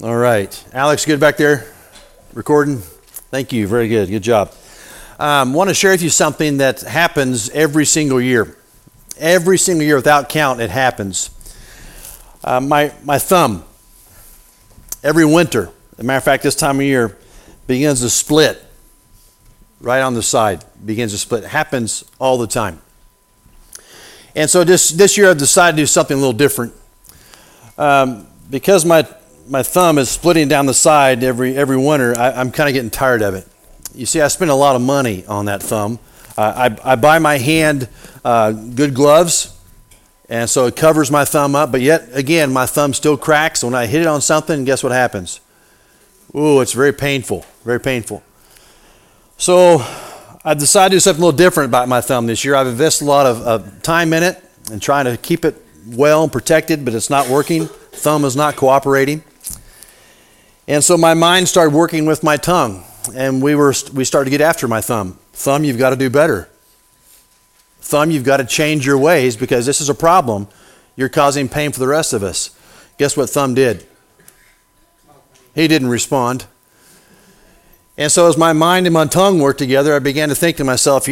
All right. Alex, good back there? Recording? Thank you. Very good. Good job. Want to share with you something that happens every single year. Every single year without count, it happens. My thumb, every winter, as a matter of fact, this time of year, begins to split right on the side. Begins to split. It happens all the time. And so this year I've decided to do something a little different. Because my thumb is splitting down the side every winter, I'm kind of getting tired of it. You see, I spend a lot of money on that thumb. I buy my hand good gloves, and so it covers my thumb up. But yet, again, my thumb still cracks. When I hit it on something, guess what happens? Ooh, it's very painful, very painful. So I decided to do something a little different about my thumb this year. I've invested a lot of time in it and trying to keep it well and protected, but it's not working. Thumb is not cooperating. And so my mind started working with my tongue, and we started to get after my thumb. Thumb, you've got to do better. Thumb, you've got to change your ways because this is a problem. You're causing pain for the rest of us. Guess what thumb did? He didn't respond. And so as my mind and my tongue worked together, I began to think to myself,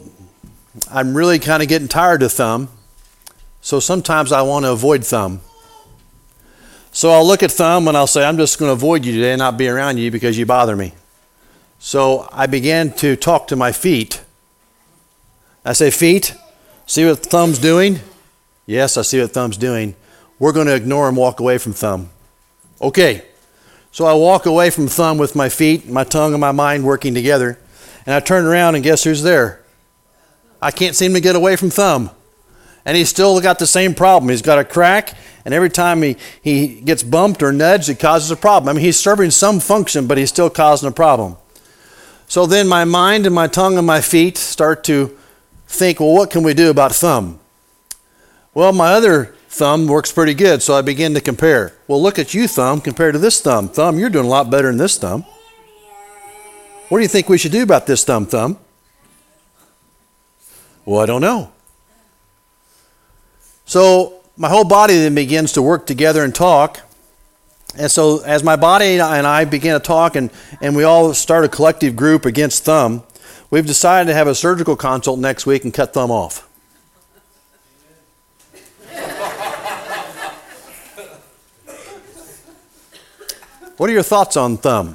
I'm really kind of getting tired of thumb. So sometimes I want to avoid thumb. So I'll look at thumb and I'll say, I'm just going to avoid you today and not be around you because you bother me. So I began to talk to my feet. I say, feet, see what thumb's doing? Yes, I see what thumb's doing. We're going to ignore and walk away from thumb. Okay. So I walk away from thumb with my feet, my tongue and my mind working together. And I turn around and guess who's there? I can't seem to get away from thumb. And he's still got the same problem. He's got a crack, and every time he gets bumped or nudged, it causes a problem. I mean, he's serving some function, but he's still causing a problem. So then my mind and my tongue and my feet start to think, well, what can we do about thumb? Well, my other thumb works pretty good, so I begin to compare. Well, look at you, thumb, compared to this thumb. Thumb, you're doing a lot better than this thumb. What do you think we should do about this thumb? Well, I don't know. So my whole body then begins to work together and talk. And so as my body and I begin to talk and we all start a collective group against thumb, we've decided to have a surgical consult next week and cut thumb off. What are your thoughts on thumb?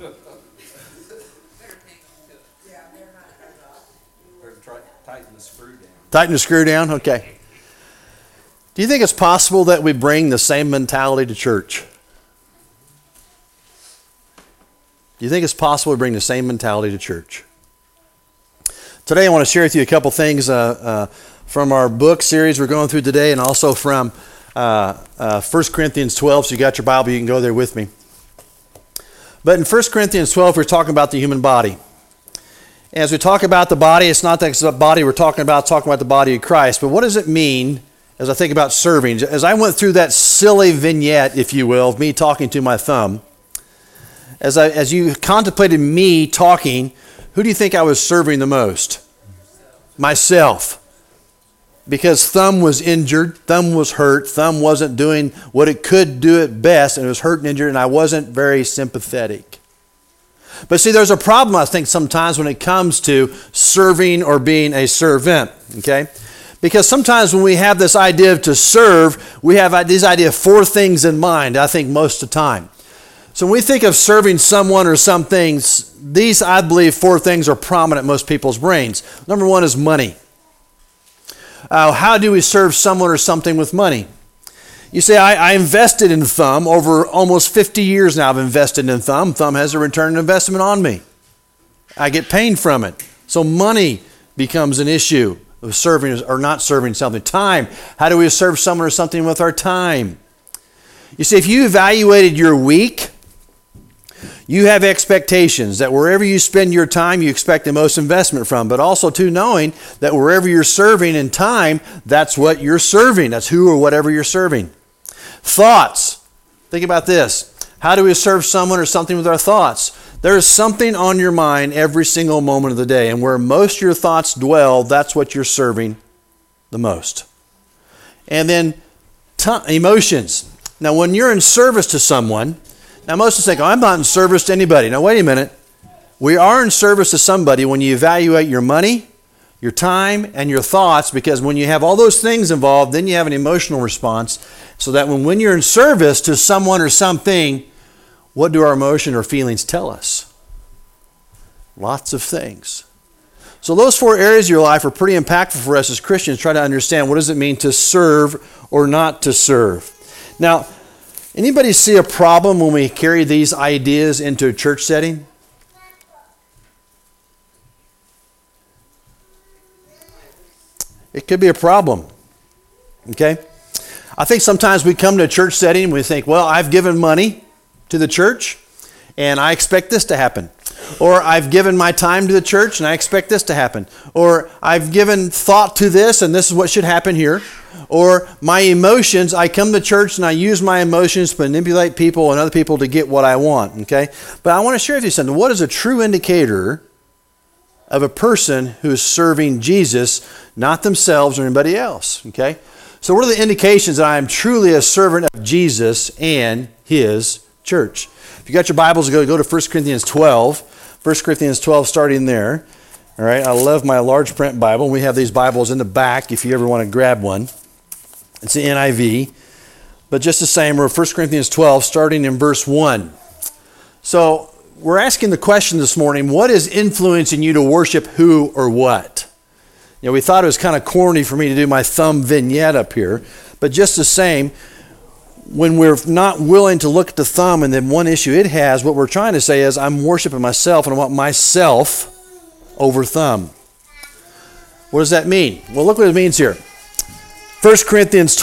Tighten the screw down. Tighten the screw down? Okay. Do you think it's possible that we bring the same mentality to church? Do you think it's possible to bring the same mentality to church? Today I want to share with you a couple things from our book series we're going through today and also from 1 Corinthians 12. So you got your Bible, you can go there with me. But in 1 Corinthians 12, we're talking about the human body. As we talk about the body, it's not the body we're talking about the body of Christ. But what does it mean as I think about serving? As I went through that silly vignette, if you will, of me talking to my thumb, as you contemplated me talking, who do you think I was serving the most? Myself. Because thumb was injured, thumb was hurt, thumb wasn't doing what it could do at best, and it was hurt and injured, and I wasn't very sympathetic. But see, there's a problem, I think, sometimes when it comes to serving or being a servant, okay? Because sometimes when we have this idea of to serve, we have this idea of four things in mind, I think, most of the time. So when we think of serving someone or some things, these, I believe, four things are prominent in most people's brains. Number one is money. How do we serve someone or something with money? You say, I invested in thumb. Over almost 50 years now I've invested in thumb. Thumb has a return on investment on me. I get pain from it. So money becomes an issue of serving or not serving something. Time. How do we serve someone or something with our time? You see, if you evaluated your week, you have expectations that wherever you spend your time, you expect the most investment from. But also, too, knowing that wherever you're serving in time, that's what you're serving. That's who or whatever you're serving. Thoughts. Think about this. How do we serve someone or something with our thoughts? There is something on your mind every single moment of the day. And where most of your thoughts dwell, that's what you're serving the most. And then emotions. Now, when you're in service to someone, Now, most of us think, oh, I'm not in service to anybody. Now, wait a minute. We are in service to somebody when you evaluate your money, your time, and your thoughts, because when you have all those things involved, then you have an emotional response, so that when you're in service to someone or something, what do our emotion or feelings tell us? Lots of things. So those 4 areas of your life are pretty impactful for us as Christians. Try to understand, what does it mean to serve or not to serve? Now, anybody see a problem when we carry these ideas into a church setting? It could be a problem. Okay? I think sometimes we come to a church setting and we think, well, I've given money to the church and I expect this to happen. Or I've given my time to the church and I expect this to happen. Or I've given thought to this and this is what should happen here. Or my emotions, I come to church and I use my emotions to manipulate people and other people to get what I want. Okay? But I want to share with you something. What is a true indicator of a person who is serving Jesus, not themselves or anybody else? Okay? So what are the indications that I am truly a servant of Jesus and His church? If you got your Bibles, go to 1 Corinthians 12. 1 Corinthians 12, starting there. All right, I love my large print Bible. We have these Bibles in the back if you ever want to grab one. It's the NIV. But just the same, we're 1 Corinthians 12, starting in verse 1. So we're asking the question this morning, what is influencing you to worship who or what? You know, we thought it was kind of corny for me to do my thumb vignette up here, but just the same, when we're not willing to look at the thumb and then one issue it has, what we're trying to say is I'm worshiping myself and I want myself over thumb. What does that mean? Well, look what it means here. 1 Corinthians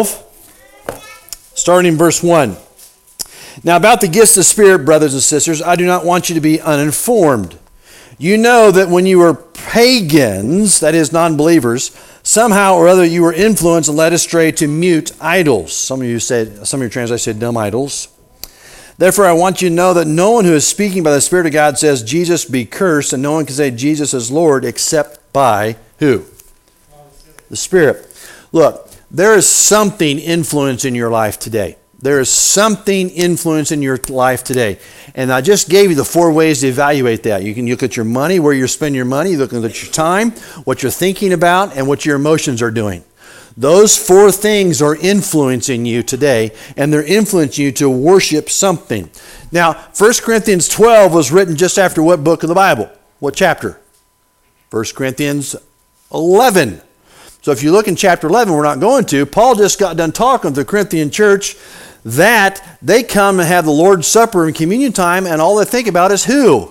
12, starting in verse 1. Now about the gifts of the Spirit, brothers and sisters, I do not want you to be uninformed. You know that when you were pagans, that is non-believers, somehow or other you were influenced and led astray to mute idols. Some of your translations said dumb idols. Therefore I want you to know that no one who is speaking by the Spirit of God says Jesus be cursed, and no one can say Jesus is Lord except by who? The Spirit. Look, there is something influencing your life today. There is something influencing your life today. And I just gave you the 4 ways to evaluate that. You can look at your money, where you're spending your money, looking at your time, what you're thinking about, and what your emotions are doing. Those 4 things are influencing you today, and they're influencing you to worship something. Now, 1 Corinthians 12 was written just after what book of the Bible? What chapter? 1 Corinthians 11. So if you look in chapter 11, we're not going to, Paul just got done talking to the Corinthian church that they come and have the Lord's Supper and communion time, and all they think about is who?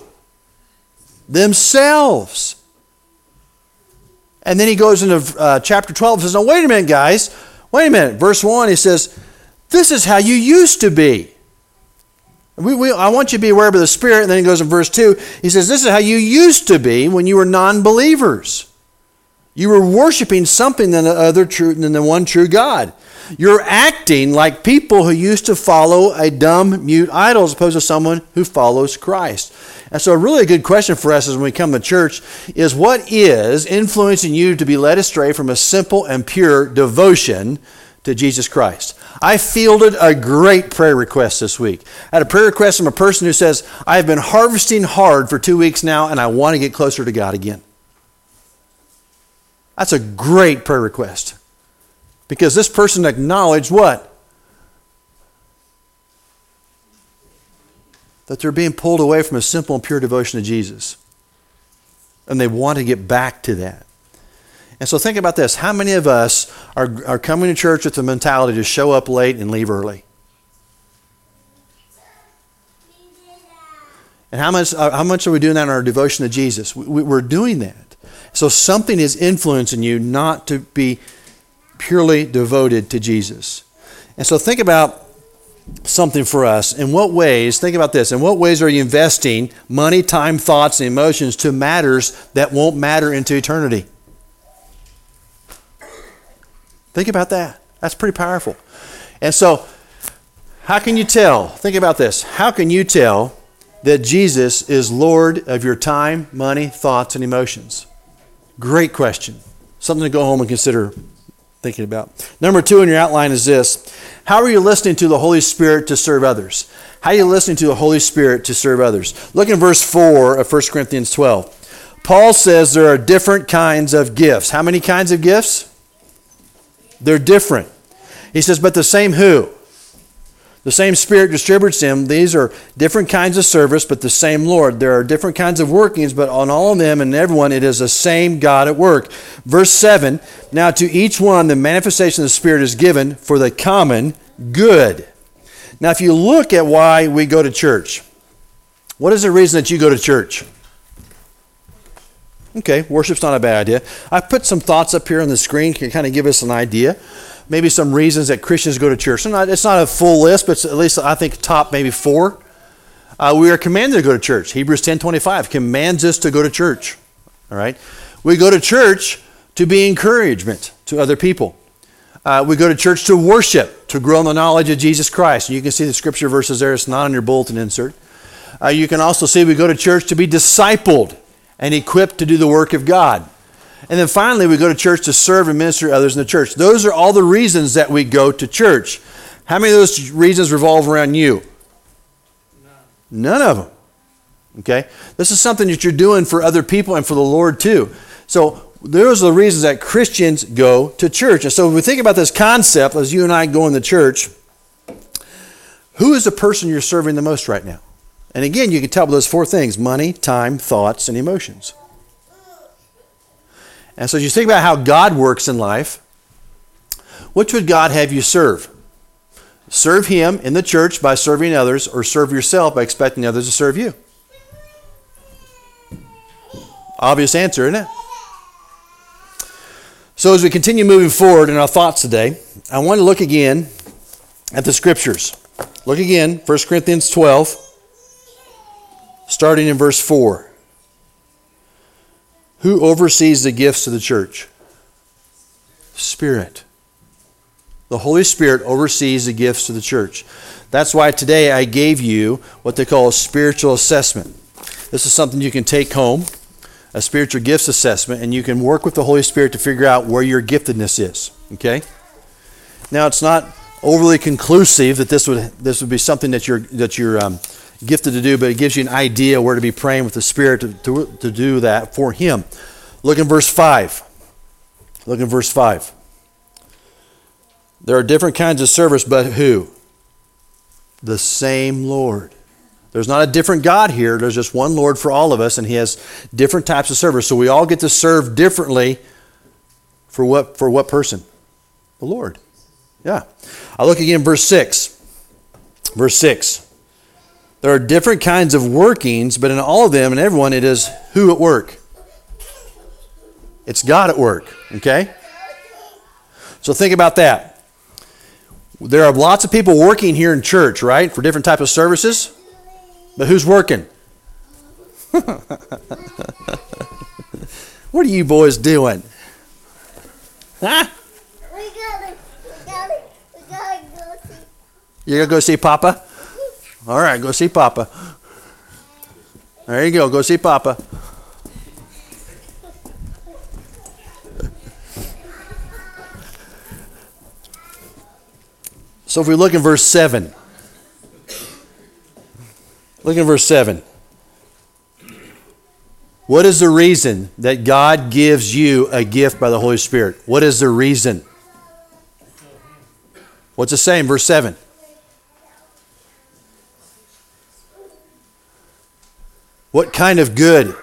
Themselves. And then he goes into chapter 12 and says, no, wait a minute, guys. Wait a minute. Verse 1, he says, this is how you used to be. I want you to be aware of the Spirit. And then he goes in verse 2, he says, this is how you used to be when you were non-believers. You were worshiping something than the one true God. You're acting like people who used to follow a dumb, mute idol as opposed to someone who follows Christ. And so a really good question for us as when we come to church is, what is influencing you to be led astray from a simple and pure devotion to Jesus Christ? I fielded a great prayer request this week. I had a prayer request from a person who says, I have been harvesting hard for 2 weeks now and I want to get closer to God again. That's a great prayer request. Because this person acknowledged what? That they're being pulled away from a simple and pure devotion to Jesus. And they want to get back to that. And so think about this. How many of us are coming to church with the mentality to show up late and leave early? And how much are we doing that in our devotion to Jesus? We're doing that. So something is influencing you not to be purely devoted to Jesus. And so think about something for us. In what ways, think about this, in what ways are you investing money, time, thoughts, and emotions to matters that won't matter into eternity? Think about that. That's pretty powerful. And so, how can you tell? Think about this. How can you tell that Jesus is Lord of your time, money, thoughts, and emotions? Great question. Something to go home and consider thinking about. Number 2 in your outline is this. How are you listening to the Holy Spirit to serve others? How are you listening to the Holy Spirit to serve others? Look in verse 4 of 1 Corinthians 12. Paul says there are different kinds of gifts. How many kinds of gifts? They're different. He says, but the same who? The same Spirit distributes them. These are different kinds of service, but the same Lord. There are different kinds of workings, but on all of them and everyone, it is the same God at work. Verse 7, now to each one the manifestation of the Spirit is given for the common good. Now, if you look at why we go to church, what is the reason that you go to church? Okay, worship's not a bad idea. I put some thoughts up here on the screen to kind of give us an idea. Maybe some reasons that Christians go to church. It's not a full list, but it's at least I think top maybe 4. We are commanded to go to church. Hebrews 10:25 commands us to go to church. All right, we go to church to be encouragement to other people. We go to church to worship, to grow in the knowledge of Jesus Christ. And you can see the scripture verses there. It's not on your bulletin insert. You can also see we go to church to be discipled and equipped to do the work of God. And then finally, we go to church to serve and minister to others in the church. Those are all the reasons that we go to church. How many of those reasons revolve around you? None of them. Okay? This is something that you're doing for other people and for the Lord too. So those are the reasons that Christians go to church. And so if we think about this concept, as you and I go in the church, who is the person you're serving the most right now? And again, you can tell by those 4 things: money, time, thoughts, and emotions. And so as you think about how God works in life, which would God have you serve? Serve Him in the church by serving others, or serve yourself by expecting others to serve you? Obvious answer, isn't it? So as we continue moving forward in our thoughts today, I want to look again at the scriptures. Look again, 1 Corinthians 12, starting in verse 4. Who oversees the gifts of the church? Spirit. The Holy Spirit oversees the gifts of the church. That's why today I gave you what they call a spiritual assessment. This is something you can take home, a spiritual gifts assessment, and you can work with the Holy Spirit to figure out where your giftedness is. Okay? Now, it's not overly conclusive that this would be something that you're gifted to do, but it gives you an idea where to be praying with the Spirit to do that for Him. Look in verse 5. Look in verse 5. There are different kinds of service, but who? The same Lord. There's not a different God here. There's just one Lord for all of us, and He has different types of service. So we all get to serve differently for what person? The Lord. Yeah. I look again, verse 6. Verse 6. There are different kinds of workings, but in all of them and everyone, it is who at work? It's God at work, okay? So think about that. There are lots of people working here in church, right, for different types of services, but who's working? What are you boys doing? Huh? We gotta go see. You're going to go see Papa? All right, go see Papa. There you go. Go see Papa. So if we look in verse 7. Look in verse 7. What is the reason that God gives you a gift by the Holy Spirit? What is the reason? What's it saying? Verse 7. What kind of good?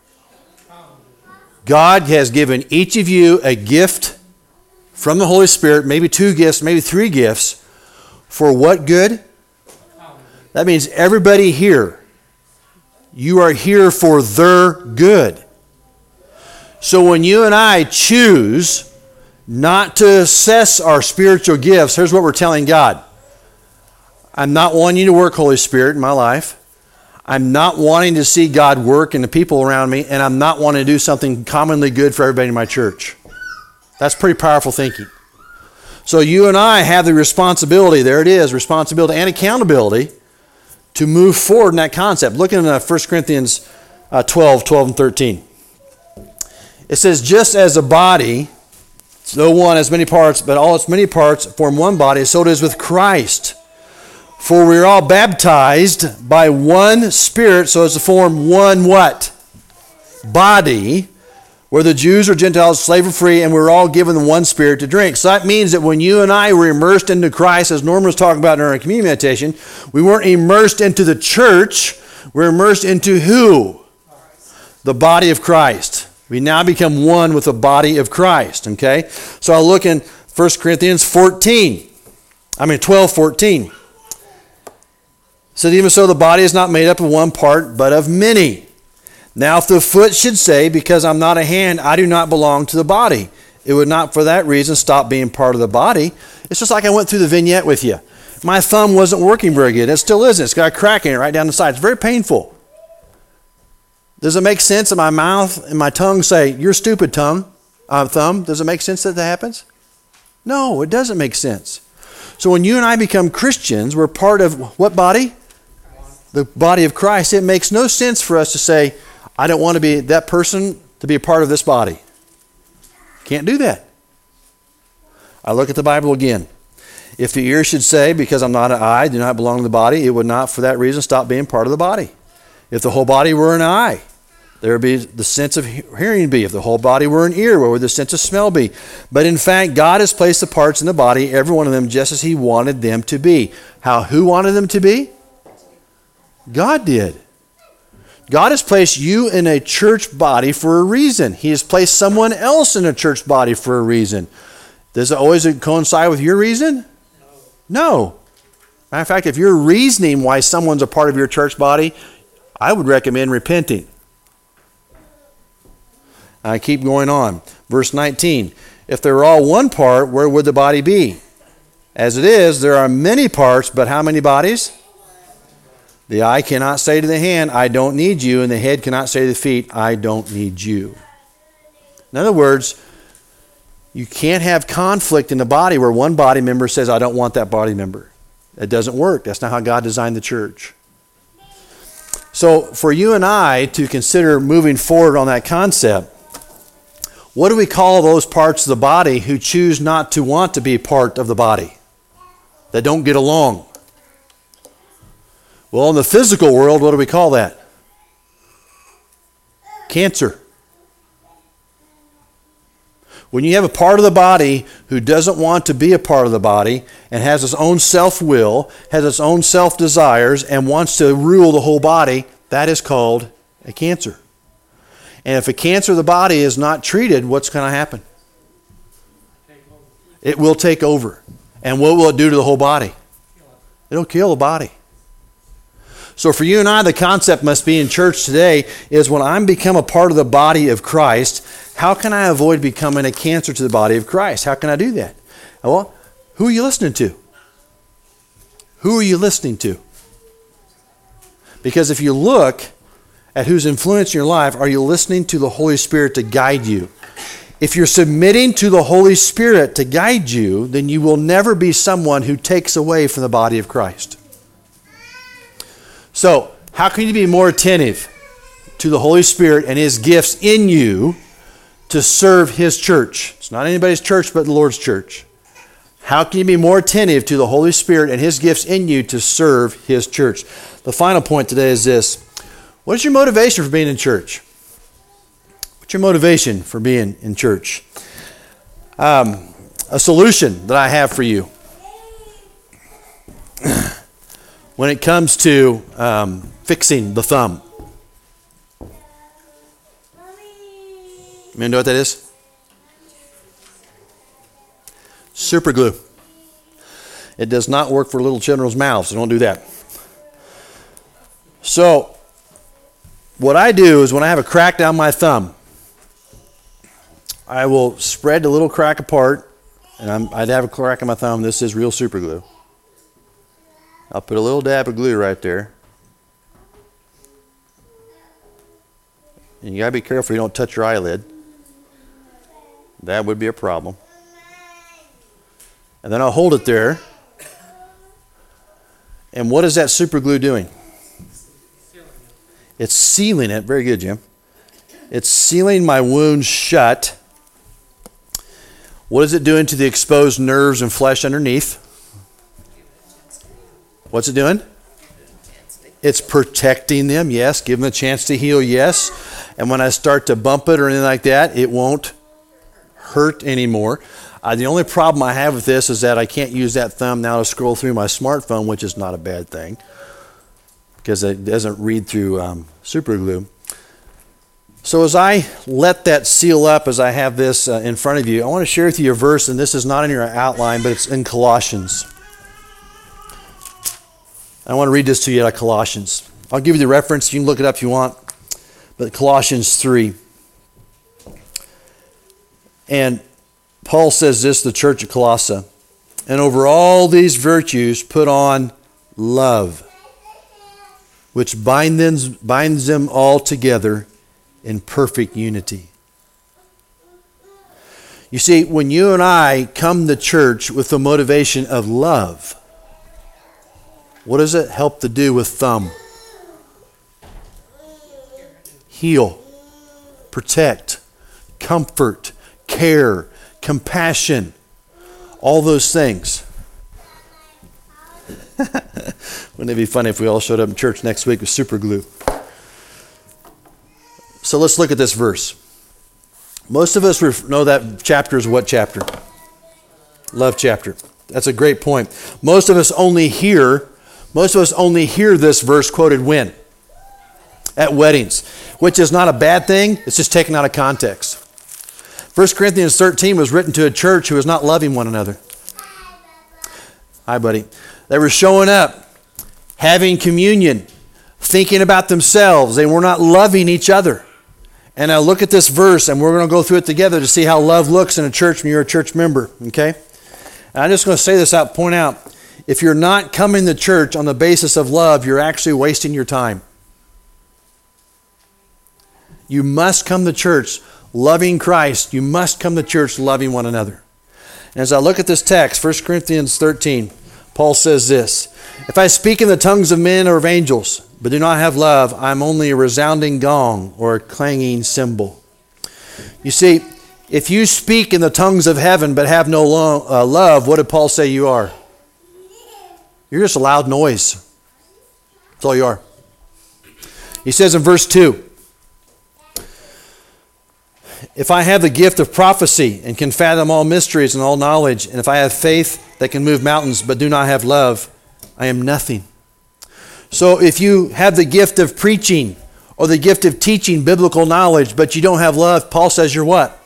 God has given each of you a gift from the Holy Spirit, maybe 2 gifts, maybe 3 gifts. For what good? That means everybody here, you are here for their good. So when you and I choose not to assess our spiritual gifts, here's what we're telling God. I'm not wanting you to work, Holy Spirit, in my life. I'm not wanting to see God work in the people around me, and I'm not wanting to do something commonly good for everybody in my church. That's pretty powerful thinking. So you and I have the responsibility, there it is, responsibility and accountability to move forward in that concept. Look at 1 Corinthians 12 and 13. It says, just as a body Though one has many parts, but all its many parts form one body, so it is with Christ. For we are all baptized by one Spirit, so as to form one what? Body, whether Jews or Gentiles, slave or free, and we're all given the one Spirit to drink. So that means that when you and I were immersed into Christ, as Norman was talking about in our communion meditation, we weren't immersed into the church, we're immersed into who? The body of Christ. We now become one with the body of Christ, okay? So I'll look in 1 Corinthians 12:14. So even so, the body is not made up of one part, but of many. Now if the foot should say, because I'm not a hand, I do not belong to the body, it would not for that reason stop being part of the body. It's just like I went through the vignette with you. My thumb wasn't working very good. It still isn't. It's got a crack in it right down the side. It's very painful. Does it make sense that my mouth and my tongue say, you're stupid, thumb? Does it make sense that happens? No, it doesn't make sense. So when you and I become Christians, we're part of what body? The body of Christ. It makes no sense for us to say, I don't want to be that person to be a part of this body. Can't do that. I look at the Bible again. If the ear should say, because I'm not an eye, do not belong to the body, it would not for that reason stop being part of the body. If the whole body were an eye, there would be the sense of hearing be. If the whole body were an ear, where would the sense of smell be? But in fact, God has placed the parts in the body, every one of them, just as He wanted them to be. Who wanted them to be? God did. God has placed you in a church body for a reason. He has placed someone else in a church body for a reason. Does it always coincide with your reason? No. Matter of fact, if you're reasoning why someone's a part of your church body, I would recommend repenting. I keep going on. Verse 19. If they were all one part, where would the body be? As it is, there are many parts, but how many bodies? The eye cannot say to the hand, I don't need you, and the head cannot say to the feet, I don't need you. In other words, you can't have conflict in the body where one body member says, I don't want that body member. It doesn't work. That's not how God designed the church. So for you and I to consider moving forward on that concept, what do we call those parts of the body who choose not to want to be part of the body? That don't get along? Well, in the physical world, what do we call that? Cancer. When you have a part of the body who doesn't want to be a part of the body and has its own self-will, has its own self-desires, and wants to rule the whole body, that is called a cancer. And if a cancer of the body is not treated, what's going to happen? It will take over. And what will it do to the whole body? It'll kill the body. So for you and I, the concept must be in church today is when I'm become a part of the body of Christ, how can I avoid becoming a cancer to the body of Christ? How can I do that? Well, who are you listening to? Who are you listening to? Because if you look at who's influencing your life, are you listening to the Holy Spirit to guide you? If you're submitting to the Holy Spirit to guide you, then you will never be someone who takes away from the body of Christ. So, how can you be more attentive to the Holy Spirit and His gifts in you to serve His church? It's not anybody's church but the Lord's church. How can you be more attentive to the Holy Spirit and His gifts in you to serve His church? The final point today is this. What is your motivation for being in church? What's your motivation for being in church? A solution that I have for you. When it comes to fixing the thumb. You know what that is? Super glue. It does not work for little children's mouths, so don't do that. So, what I do is when I have a crack down my thumb, I will spread the little crack apart, and I'd have a crack in my thumb. This is real super glue. I'll put a little dab of glue right there. And you got to be careful you don't touch your eyelid. That would be a problem. And then I'll hold it there. And what is that super glue doing? It's sealing it. Very good, Jim. It's sealing my wound shut. What is it doing to the exposed nerves and flesh underneath? What's it doing? It's protecting them, yes. Give them a chance to heal, yes. And when I start to bump it or anything like that, it won't hurt anymore. The only problem I have with this is that I can't use that thumb now to scroll through my smartphone, which is not a bad thing because it doesn't read through super glue. So as I let that seal up, as I have this in front of you, I want to share with you a verse, and this is not in your outline, but it's in Colossians. I want to read this to you out of Colossians. I'll give you the reference. You can look it up if you want. But Colossians 3. And Paul says this to the church at Colossae. And over all these virtues put on love, which binds them all together in perfect unity. You see, when you and I come to church with the motivation of love, what does it help to do with thumb? Heal, protect, comfort, care, compassion, all those things. Wouldn't it be funny if we all showed up in church next week with super glue? So let's look at this verse. Most of us know that chapter is what chapter? Love chapter. That's a great point. Most of us only hear this verse quoted when? At weddings, which is not a bad thing. It's just taken out of context. 1 Corinthians 13 was written to a church who was not loving one another. Hi, buddy. They were showing up, having communion, thinking about themselves. They were not loving each other. And now look at this verse, and we're going to go through it together to see how love looks in a church when you're a church member. Okay? And I'm just going to say this out, point out, if you're not coming to church on the basis of love, you're actually wasting your time. You must come to church loving Christ. You must come to church loving one another. And as I look at this text, 1 Corinthians 13, Paul says this, if I speak in the tongues of men or of angels, but do not have love, I'm only a resounding gong or a clanging cymbal. You see, if you speak in the tongues of heaven but have no love, what did Paul say you are? You're just a loud noise. That's all you are. He says in verse 2, if I have the gift of prophecy and can fathom all mysteries and all knowledge, and if I have faith that can move mountains but do not have love, I am nothing. So if you have the gift of preaching or the gift of teaching biblical knowledge but you don't have love, Paul says you're what?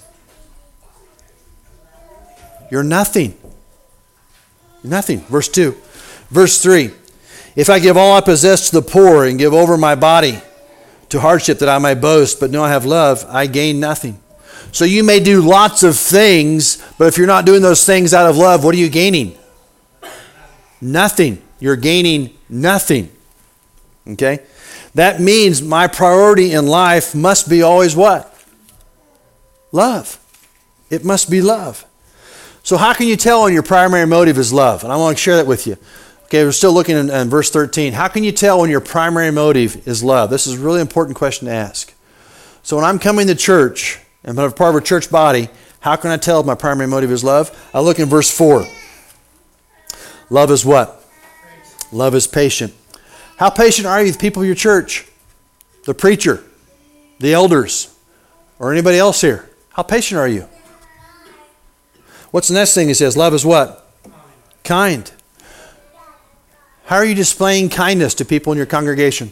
You're nothing. Nothing. Verse 2. Verse 3. If I give all I possess to the poor and give over my body to hardship that I may boast, but do not have love, I gain nothing. So you may do lots of things, but if you're not doing those things out of love, what are you gaining? Nothing. You're gaining nothing. Okay? That means my priority in life must be always what? Love. It must be love. So how can you tell when your primary motive is love? And I want to share that with you. Okay, we're still looking in verse 13. How can you tell when your primary motive is love? This is a really important question to ask. So when I'm coming to church, and I'm part of a church body, how can I tell if my primary motive is love? I look in verse 4. Love is what? Love is patient. How patient are you with people in your church? The preacher, the elders, or anybody else here? How patient are you? What's the next thing he says? Love is what? Kind. How are you displaying kindness to people in your congregation?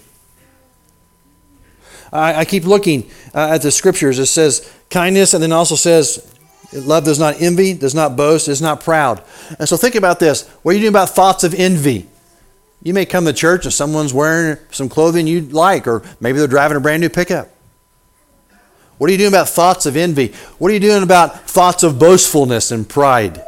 I keep looking at the scriptures. It says kindness, and then also says love does not envy, does not boast, is not proud. And so think about this. What are you doing about thoughts of envy? You may come to church and someone's wearing some clothing you like, or maybe they're driving a brand new pickup. What are you doing about thoughts of envy? What are you doing about thoughts of boastfulness and pride?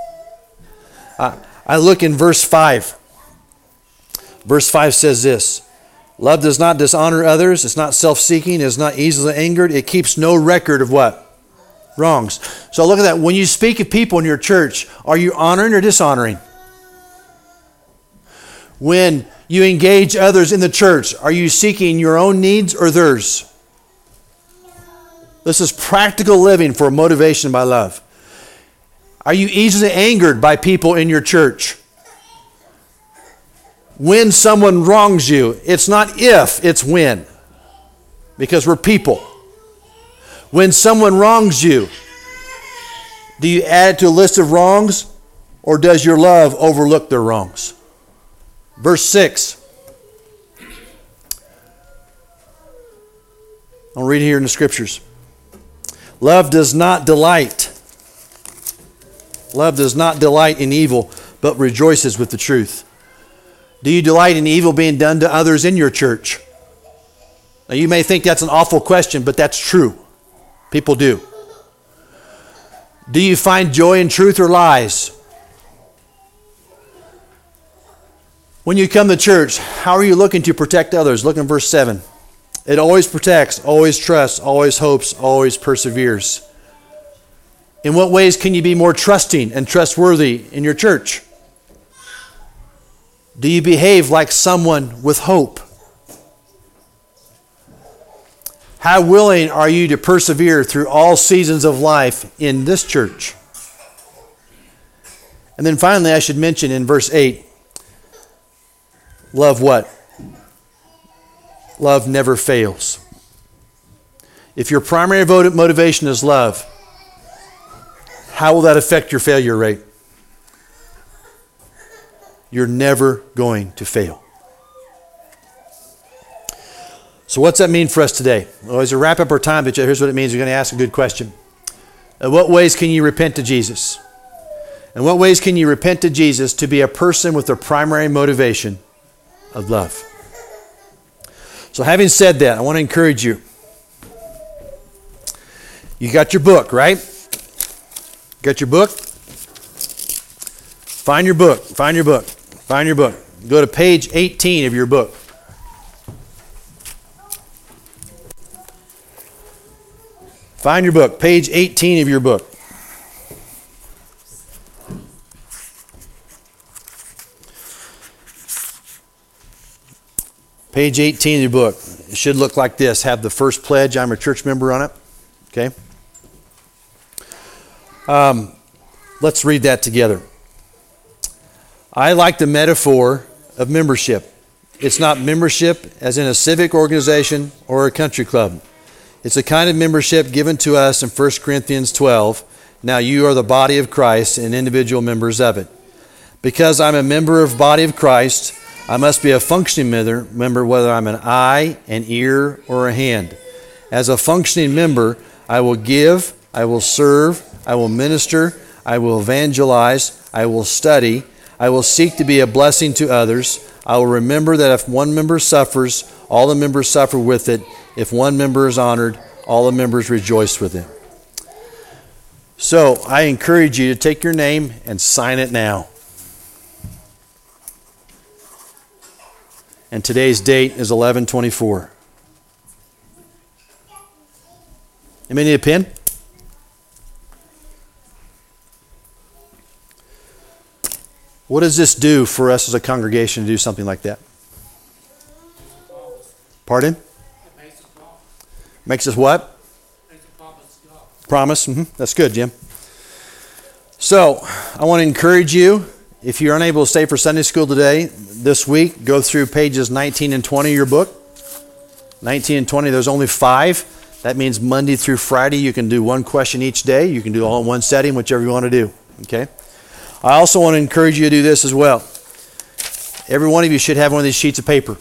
I look in verse 5. Verse 5 says this, love does not dishonor others, it's not self-seeking, it's not easily angered, it keeps no record of what? Wrongs. So look at that. When you speak of people in your church, are you honoring or dishonoring? When you engage others in the church, are you seeking your own needs or theirs? This is practical living for motivation by love. Are you easily angered by people in your church? When someone wrongs you, it's not if, it's when. Because we're people. When someone wrongs you, do you add it to a list of wrongs, or does your love overlook their wrongs? Verse 6. I'll read here in the scriptures. Love does not delight. Love does not delight in evil, but rejoices with the truth. Do you delight in evil being done to others in your church? Now you may think that's an awful question, but that's true. People do. Do you find joy in truth or lies? When you come to church, how are you looking to protect others? Look in verse 7. It always protects, always trusts, always hopes, always perseveres. In what ways can you be more trusting and trustworthy in your church? Do you behave like someone with hope? How willing are you to persevere through all seasons of life in this church? And then finally, I should mention in verse 8, love what? Love never fails. If your primary motivation is love, how will that affect your failure rate? You're never going to fail. So what's that mean for us today? Well, as we wrap up our time, here's what it means. We're going to ask a good question. In what ways can you repent to Jesus? In what ways can you repent to Jesus to be a person with the primary motivation of love? So having said that, I want to encourage you. You got your book, right? Got your book? Find your book. Find your book. Find your book. Go to page 18 of your book. Find your book. Page 18 of your book. Page 18 of your book. It should look like this. Have the first pledge, I'm a church member, on it. Okay? Let's read that together. I like the metaphor of membership. It's not membership as in a civic organization or a country club. It's a kind of membership given to us in 1 Corinthians 12. Now you are the body of Christ and individual members of it. Because I'm a member of the body of Christ, I must be a functioning member, whether I'm an eye, an ear, or a hand. As a functioning member, I will give, I will serve, I will minister, I will evangelize, I will study, I will seek to be a blessing to others. I will remember that if one member suffers, all the members suffer with it. If one member is honored, all the members rejoice with him. So I encourage you to take your name and sign it now. And today's date is 11/24. Anybody need a pen? What does this do for us as a congregation to do something like that? Pardon? Makes us what? Promise. That's good, Jim. So, I want to encourage you, if you're unable to stay for Sunday school today, this week, go through pages 19 and 20 of your book. 19 and 20, there's only 5. That means Monday through Friday, you can do one question each day. You can do it all in one setting, whichever you want to do. Okay? I also want to encourage you to do this as well. Every one of you should have one of these sheets of paper.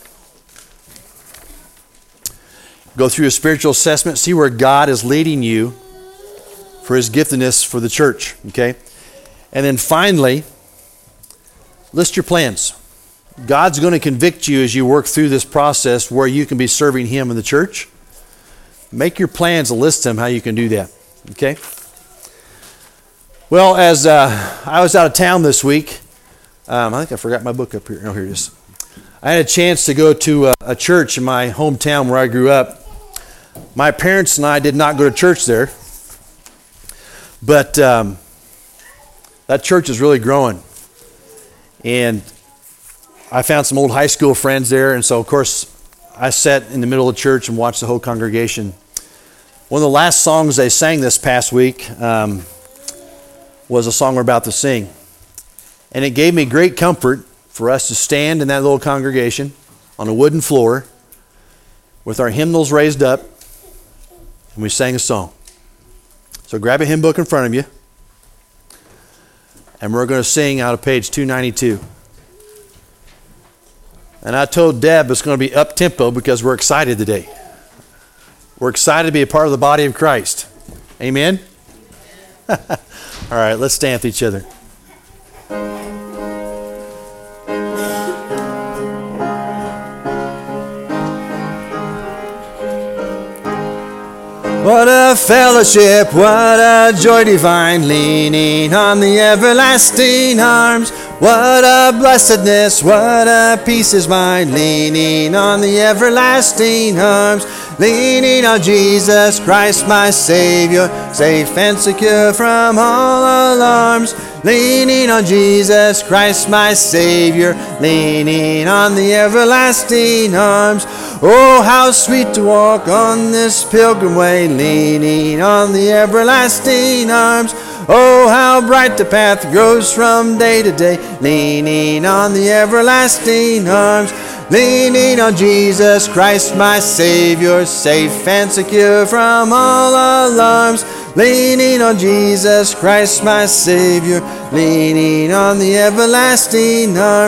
Go through a spiritual assessment, see where God is leading you for His giftedness for the church. Okay? And then finally, list your plans. God's going to convict you as you work through this process where you can be serving Him in the church. Make your plans and list them how you can do that. Okay? Well, as I was out of town this week, I think I forgot my book up here. Oh, here it is. I had a chance to go to a church in my hometown where I grew up. My parents and I did not go to church there, but that church is really growing. And I found some old high school friends there, and so, of course, I sat in the middle of the church and watched the whole congregation. One of the last songs they sang this past week was a song we're about to sing. And it gave me great comfort for us to stand in that little congregation on a wooden floor with our hymnals raised up, and we sang a song. So grab a hymn book in front of you, and we're going to sing out of page 292. And I told Deb it's going to be up-tempo because we're excited today. We're excited to be a part of the body of Christ. Amen? All right, let's stand with each other. What a fellowship, what a joy divine, leaning on the everlasting arms. What a blessedness, what a peace is mine, leaning on the everlasting arms. Leaning on Jesus Christ, my Savior, safe and secure from all alarms. Leaning on Jesus Christ, my Savior, leaning on the everlasting arms. Oh, how sweet to walk on this pilgrim way, leaning on the everlasting arms. Oh, how bright the path grows from day to day, leaning on the everlasting arms. Leaning on Jesus Christ, my Savior, safe and secure from all alarms. Leaning on Jesus Christ, my Savior, leaning on the everlasting arms.